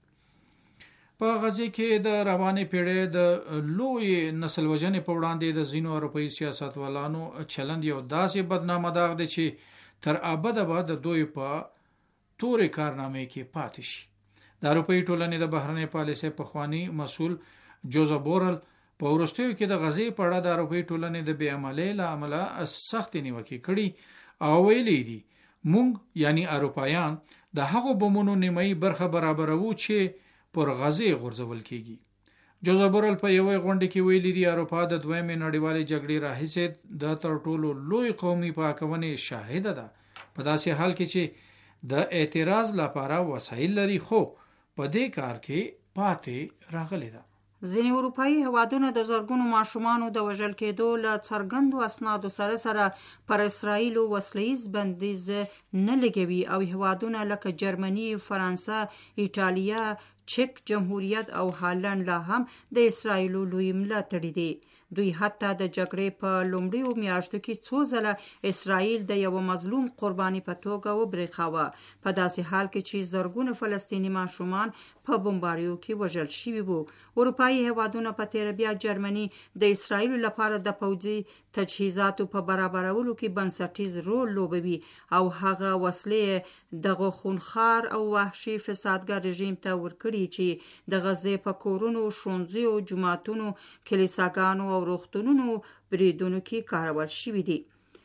په غزې کې د روانې پیړۍ د لوی نسل وژنې په وړاندې د ځینو اروپאי سیاستوالانو چلند یو داسې بدنامه داغ دی چې تر ابده به د دوی په تورې کارنامې کې پاتې شي. د اروپאי ټولنې د بهرنۍ پالیسۍ پخوانی مسؤل جوزف بورل په وروستیو کې د غزې په اړه د اروپאי ټولنې د بې عملۍ له امله سخت نیوکې کړي او ویلي دي مونږ یعنی اروپایان د هغو بمونو نیمایي برخه برابرو چې پر غزې غورځول کیږي. جوزف بورل په یوې غونډه کې ویلي دي اروپا د دویمې نړیوالې جګړې راهیسې د تر ټولو لوی قومي پاکونې شاهده ده، په داسې حال کې چې د اعتراض لپاره وسایل لري خو په دې کار کې پاتې راغلی ده. ځینې اروپאי هیوادونه د زرګونو ماشومانو د وژل کېدو له څرګندو اسنادو سره پر اسرائیل وسله‌ییز بندیز نه لګوي او هیوادونه لکه جرمني، فرانسه، ایټالیا، چک جمهوریت او هالند لا هم د اسرائیل لوی ملاتړي دي. دوی حتی د جګړې په لومړیو میاشتو کې څو ځله اسرائیل د یو مظلوم قرباني په توګه وبرېښاوه، په داسې حال کې چې زرګونه فلسطینی ماشومان په بمباریو کې وژل شوي وو. اروپאי هیوادونه په تیر بیا جرمني د اسرائیل لپاره د پوځي تجهیزاتو په برابرولو کې بنسټیز رول لوبوي او هغه وسلې دغه خونخوار او وحشي فسادګر رژیم ته ورکړي چې د غزې په کورونو، ښوونځیو، جوماتونو، کلیساګانو او روغتونونو بریدونو کې کارول شوي دي.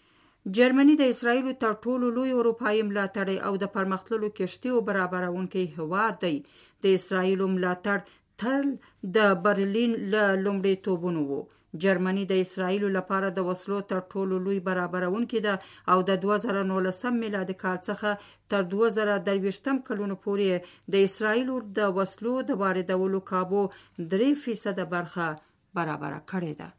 جرمني د اسرائیل تر ټولو لوی اروپאי ملاتړی او د پرمختللو کښتیو برابرونکی هیواد دی. د اسرائیل ملاتړ تل د برلین له لومړیتوبونو وو. جرمني د اسرائیل لپاره د وسلو تر ټولو لوی برابرونکی ده او د 2019 میلادي کال څخه تر 2023 کلونو پورې د اسرائیل د وسلو د واردولو کابو 3% برخه برابر کړې ده.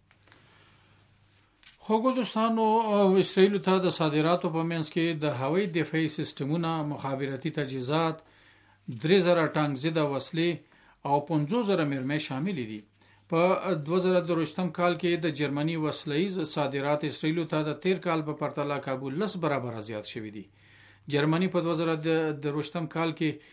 خو دوستانو اسرائیل ته د صادراتو په منځ کې د هوایي دفاعي سیستمونو، مخابراتي تجهیزات، 3000 ټانک ضد وسلې او 50000 مرمۍ شامل دي. په 2023 کال کې د جرمني وسله‌ییز صادرات اسرائیل ته د تیر کال په پرتله کابو 10 برابر زیات شوي دي. جرمني په 2023 کال کې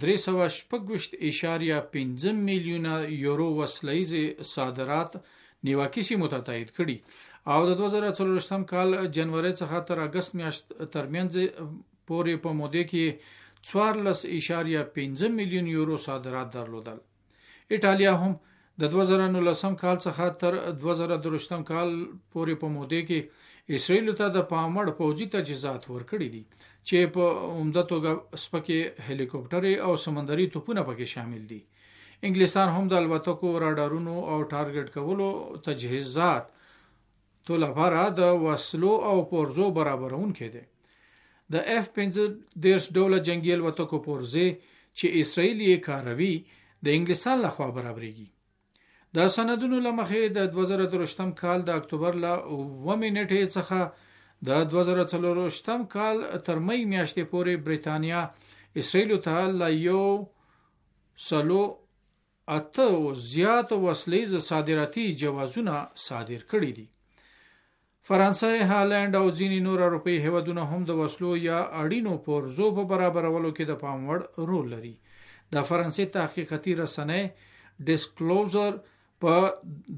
316.5 میلیونه یورو وسله‌ییز صادرات نیواکي سیمو ته تایید کړي او د 2024 کال جنوري څخه تر اگست میاشت ترمنځ پورې په موده کې 14.5 میلیون یورو صادرات درلودل. ایټالیا هم د 2019 کال څخه تر 2023 کال پورې په موده کې اسرائیل ته د پاموړ پوځي تجهیزات ورکړي دي چې په عمده توګه سپکې هلیکوپټر او سمندري توپونه پکې شامل دي. انګلستان هم د الوتکو رادارونو او ټارګټ کولو تجهیزات تو لپاره د وسلو او پورزو برابرون کړي. د F-15 ډوله جنگي الوتکو پورزه چې اسرائیل یې کاروي د انګلستان لخوا برابرېږي. د سندونو لمخې د 2023 کال د اکتوبر ل 9 نیټې څخه د 2024 کال تر مې میاشتې پورې بریتانیا اسرائیل ته لا یو سلو اته زیات وسلې صادراتي جوازونه صادر کړي دي. فرانسه، هالند او ځینې نور اروپایي هیوادونه هم د وسلو یا اړینو پورزو په برابرولو کې د پاموړ رول لري. د فرانسې تحقیقاتي رسنۍ ډیسکلوزر په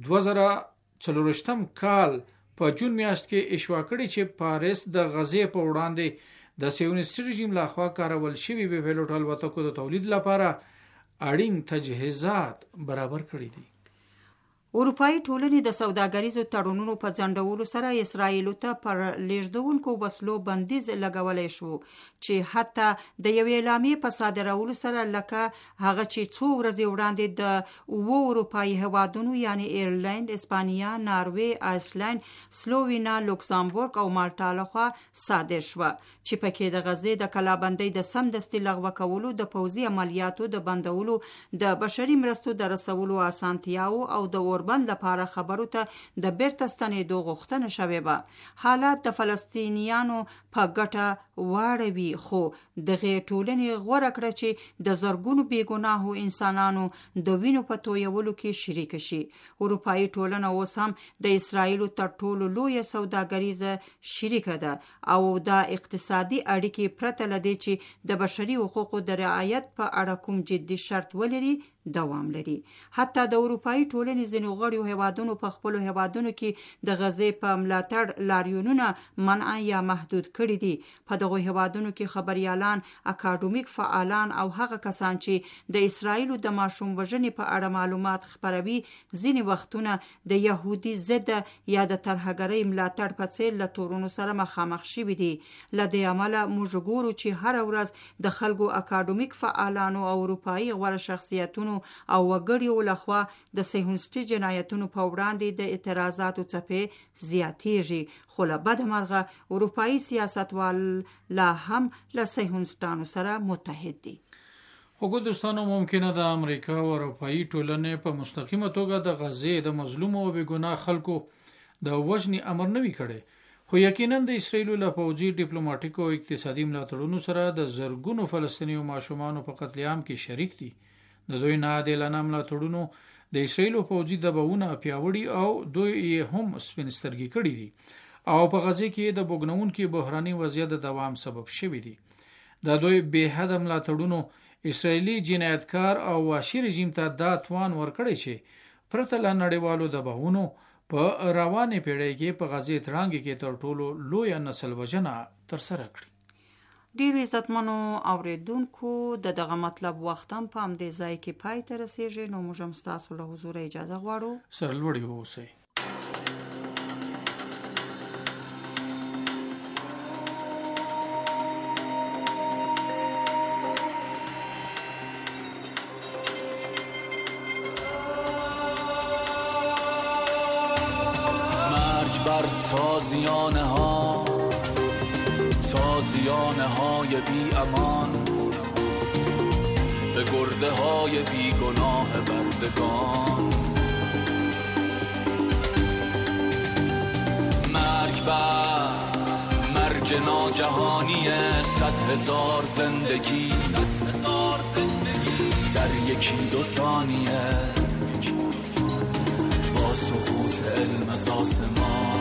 2024 کال په جون میاشت کې اشاعه کړې چې پاریس د غزې په وړاندې د سیونیست رژیم لخوا کارول شوی بې پیلوټ الوتکو د تولید لپاره اړین تجهیزات برابر کړي دي. اروپایي ټولنې د سوداګریزو تړونونو په ځنډولو سره اسرائیل ته پر لیږدونکو وسلو بندیز لګولای شو چې حتی د یوې اعلامیې په صادرولو سره لکه هغه چې څو ورځې وړاندې د اروپایي هیوادونو یعنی ایرلند، اسپانیا، ناروی، آیسلند، سلووینا، لوکسامبورګ او مالټا لخوا صادر شو چې پکې د غزې د کلابندۍ د سمدستي لغوه کولو، د پوځي عملیاتو د بندولو، د بشري مرستو د رسولو اسانتیاو او د بند لپاره خبرو ته د بیرته ستنېدو غوښتنه شوې وه. حالات د فلسطینیانو په ګټه واړوي، خو دغه ټولنې غوره کړه چې د زرګونو بېګناهو انسانانو د وینو په تویولو کې شریک شي. اروپایي ټولنه اوس هم د اسرائیل تر ټولو لویه سوداګریزه شریکه ده او دا اقتصادي اړیکې پرته له دې چې د بشري حقوقو د رعایت په اړه کوم جدي شرط ولري دوام لري. حتی د اروپایي ټولنې ځینو غړو هیوادونو په خپلو هیوادونو کې د غزې په ملاتړ لاریونونه منع یا محدود کړي دي. په دغو هیوادونو کې خبريالان، اکاډمیک فعالان او هغه کسان چې د اسرائیل د ماشوم وژنې په اړه معلومات خپروي ځینې وختونه د يهودي ضد یا د ترهګرۍ ملاتړ په څیر له تورونو سره مخامخ شوي دي. له دې امله موږ ګورو چې هر ورځ د خلکو اکاډمیک فعالانو او اروپایي غوره شخصیتونو او وګړیو لخوا د صهیونیستي جنایتونو په وړاندې د اعتراضاتو څپې زیاتېږي. خو له بده مرغه اروپایي سیاستوال لا هم له صهیونیستانو سره متحد دي. خو دوستانو ممکنه د امریکا او اروپایي ټولنې په مستقیمه توګه د غزې د مظلوم او بېګناه خلکو د وژنې امر نه وي کړی، خو یقینا د اسرائیل له پوځي، ډیپلوماټیک او اقتصادي ملاتړونو سره د زرګونو فلسطیني ماشومانو په قتل عام کې شریک دي. د دوی ناعادلانه ملاتړونو د اسرائیل پوځي دباونه پیاوړي او دوی یې هم سپینسترګي کړي دي او په غزې کې د بوګنونکو بحراني وضعیت د دوام سبب شوي دي. د دوی بې حد ملاتړونو اسرائیلي جنایتکار او وحشي رژیم ته دا توان ورکړی چې پرته له نړیوالو دباونو په روانې پیړۍ کې په غزې تړانګې کې تر ټولو لویه نسل وژنه ترسره کړي. ډیرو عزتمنو اوریدونکو دغه مطلب وخت هم په همدې ځای کې پای ته رسیږي. نو موږ هم ستاسو له حضور اجازه غواړو. سرلوړي اوسئ. مرگ بر تازیانه ها، تازیانه های بی امان، به گرده های بی گناه بردگان. مرگ بر مرگ ناگهانی 100,000 زندگی در 1-2 ثانیه با سقوط علم از آسمان.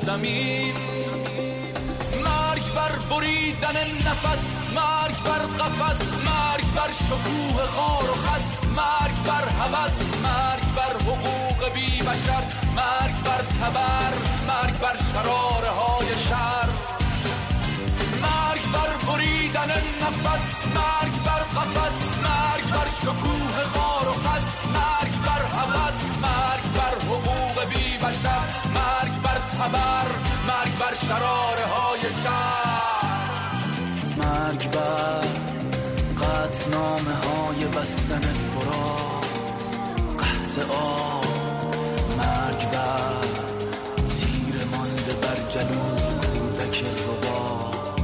زمین. مرگ بر بریدن نفس، مرگ بر قفس، مرگ بر شکوه خار و خس، مرگ بر هوس، مرگ بر حقوق بی بشر، مرگ بر تبر، مرگ بر شراره های شر. مرگ بر بریدن نفس، مرگ بر قفس، مرگ بر شکوه خار و خس، مرگ بر هوس، مرگ بر حقوق بی بشر، مرگ بر تبر، مرگ بر شراره های شر. مرگ بر قطعنامه های بستن فرات، قحط آب، مرگ بر تیر مانده بر گلوی کودک ربات.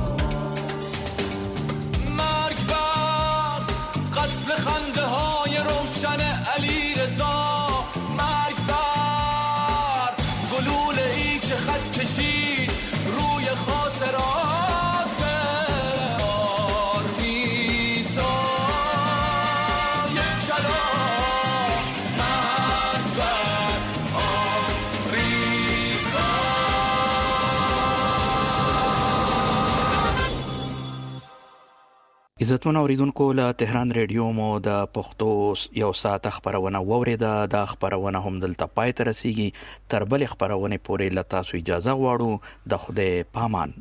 مرگ بر قتل خنده های روشن علی رضا، مرگ بر گلوله ای که خط کشید روی خاطرات. عزتمن اوریدونکو له تهران ریډیو مو د پښتو یو ساعت خبرونه ووریده. د خبرونه هم دلته پای ته رسیږي. تر بل خبرونه پورې له تاسو اجازه غواړو. د خدای پامان.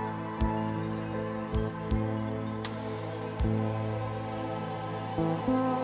Thank you.